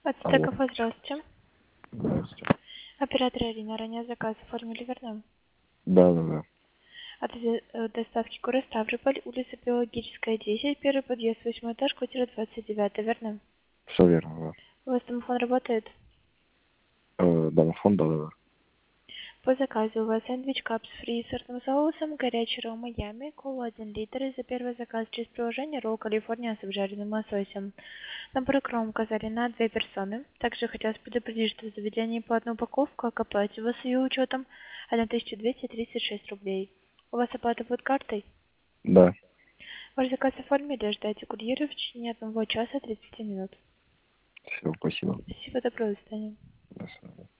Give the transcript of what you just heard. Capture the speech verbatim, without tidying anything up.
Алло. Ацтеков, здравствуйте. Здравствуйте. Оператор Ирина, ранее заказ оформили, верно? Да, да, да. Адрес э, доставки город Ставрополь, улица Биологическая, десять, первый подъезд, восьмой этаж, квартира двадцать девять, верно? Все верно, У вас домофон работает? да. Э, домофон, да, да, да. По заказу у вас сэндвич капс фри с сырным соусом, горячий ролл Майами, кола один литр. И за первый заказ через приложение ролл Калифорния с обжаренным лососем. Набор икром указали на две персоны. Также хотелось предупредить, что в заведении по одну упаковку, как оплате с ее учетом, тысяча двести тридцать шесть рублей. У вас оплата будет картой? Да. Ваш заказ оформили, ждайте курьера в течение одного часа тридцати минут. Все, спасибо. Спасибо, доброго, до свидания. До свидания.